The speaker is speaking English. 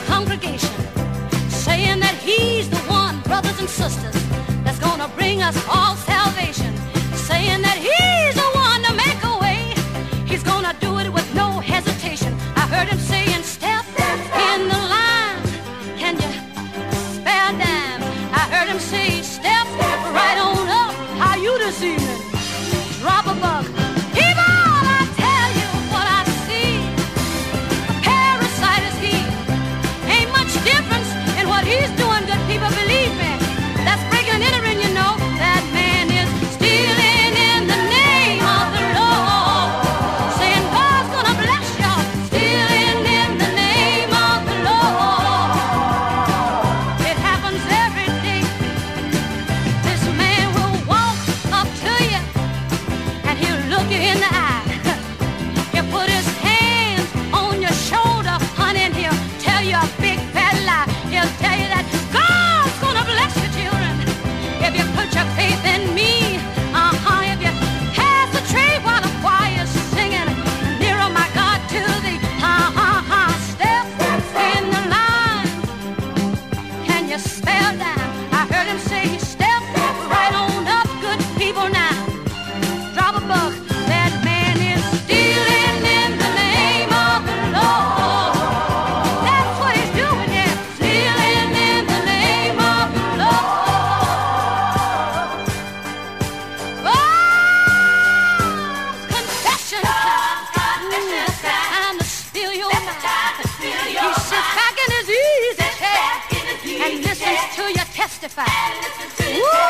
congregation, saying that he's the one, brothers and sisters, that's gonna bring us all salvation. Saying that he's the one to make a way. He's gonna do it with no hesitation. I heard him saying, step in the line. Can you spare a dime? I heard him say, step right on up. How you this evening? Drop a buck. Keep on, I tell you what I see. A parasite is he. Ain't much difference in what he's doing, good people, believe me. That's breaking and entering, you know. That man is stealing in the name of the Lord. Saying God's gonna bless y'all. Stealing in the name of the Lord. It happens every day. This man will walk up to you and he'll look you in the eye. He'll put his hands on your shoulder, honey, and he'll tell you a big fat lie. He'll tell you that God's gonna bless your children if you put your faith in me. If you pass the tray while the choir's singing, nearer my God to thee. Step in the line. Can you spare a dime? I heard him say, step right on up, good people now. Drop a buck. That man is stealing in the name of the Lord. That's what he's doing, yeah. Stealing in the name of the Lord. Oh, confession time. Time to steal your mind. He sits back in his easy chair and listens to you testify. Woo!